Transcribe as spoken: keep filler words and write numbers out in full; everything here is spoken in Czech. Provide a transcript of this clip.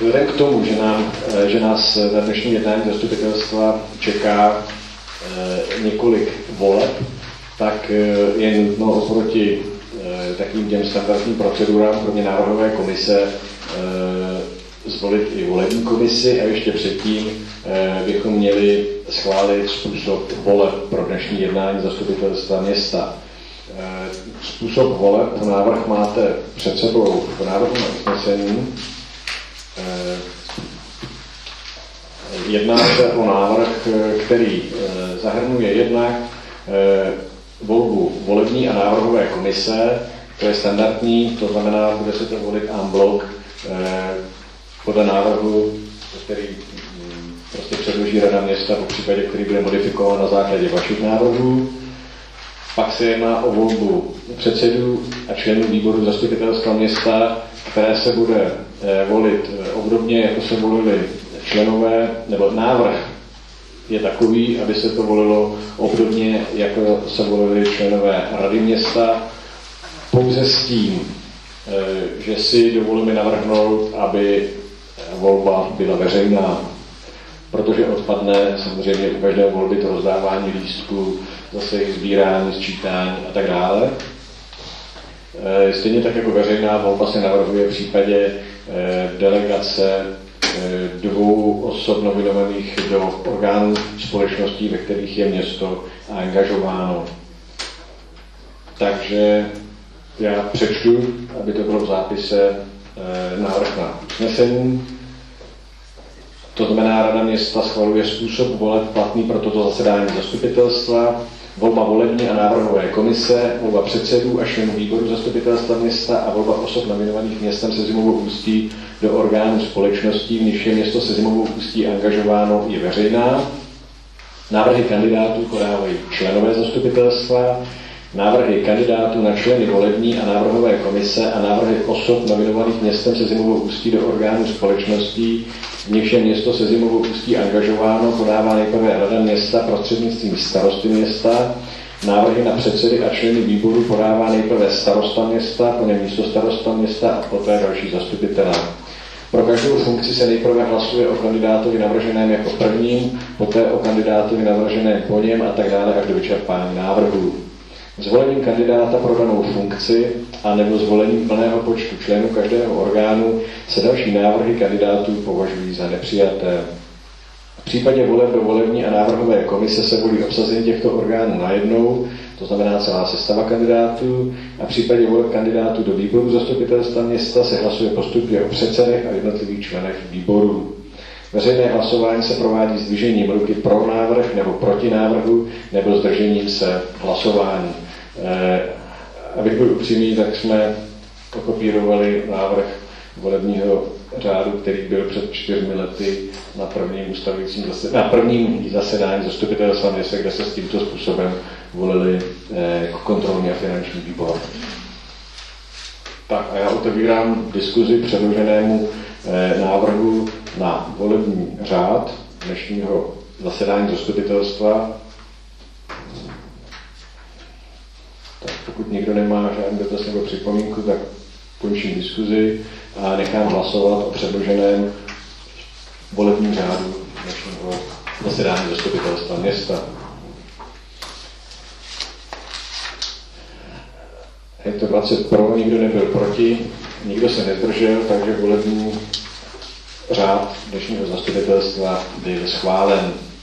Vzhledem k tomu, že, nám, že nás na dnešní jednání zastupitelstva čeká několik voleb, tak je nutno oproti takým těm standardním procedurám, kromě návrhové komise, zvolit i volební komisi a ještě předtím bychom měli schválit způsob voleb pro dnešní jednání zastupitelstva města. Způsob voleb, návrh máte před sebou v návrhu na usnesení. Jedná se o návrh, který zahrnuje jednak volbu volební a návrhové komise, to je standardní, to znamená, bude se to volit en bloc podle návrhu, který prostě předloží Rada města, po případě, který bude modifikován na základě vašich návrhů. Pak se jedná o volbu předsedů a členů výboru zastupitelstva města, které se bude volit obdobně, jako se volili členové, nebo návrh je takový, aby se to volilo obdobně, jako se volili členové Rady města, pouze s tím, že si dovolíme navrhnout, aby volba byla veřejná, protože odpadne samozřejmě u každé volby to rozdávání lístků, zase jejich sbírání, sčítání a tak dále. Stejně tak jako veřejná volba se navrhuje v případě delegace dvou osob nominovaných do orgánů společností, ve kterých je město angažováno. Takže já přečtu, aby to bylo v zápise, návrh na usnesení. To znamená, Rada města schvaluje způsob voleb platný pro toto zasedání zastupitelstva, volba volební a návrhové komise, volba předsedů a členů výboru zastupitelstva města a volba osob nominovaných městem Sezimovou Ústí do orgánů společností, v nichž je město Sezimovou Ústí angažováno, je veřejná. Návrhy kandidátů podávají členové zastupitelstva, návrhy kandidátů na členy volební a návrhové komise a návrhy osob nominovaných městem Sezimovou Ústí do orgánů společností, v nichž je město Sezimovou Ústí angažováno, podává nejprve Rada města prostřednictvím starosty města, návrhy na předsedy a členy výboru podává nejprve starosta města, po něm místostarosta města a poté další zastupitelé. Pro každou funkci se nejprve hlasuje o kandidátovi navrženém jako prvním, poté o kandidátovi navrženém po něm a tak dále až do vyčerpání návrhů. Zvolením kandidáta pro danou funkci a nebo zvolením plného počtu členů každého orgánu se další návrhy kandidátů považují za nepřijaté. V případě voleb do volební a návrhové komise se volí obsazení těchto orgánů najednou, to znamená celá sestava kandidátů, a v případě voleb kandidátů do výboru zastupitelstva města se hlasuje postupně o předsedech a jednotlivých členech výborů. Veřejné hlasování se provádí zdvižením ruky pro návrh nebo proti návrhu nebo zdržením se hlasování. Eh, abych byl upřímný, tak jsme okopírovali návrh volebního řádu, který byl před čtyřmi lety na prvním ustavujícím zasedání, na prvním zasedání zastupitelstva města, kde se s tímto způsobem volili eh, kontrolní a finanční výbor. Tak a já otevírám diskuzi předloženému eh, návrhu na volební řád dnešního zasedání zastupitelstva. Tak pokud někdo nemá žádný dotaz nebo připomínku, tak končím diskuzi a nechám hlasovat o předloženém volebním řádu dnešního zasedání zastupitelstva města. Je to dvacet pro, nikdo nebyl proti, nikdo se nezdržel, takže volební řád dnešního zastupitelstva byl schválen.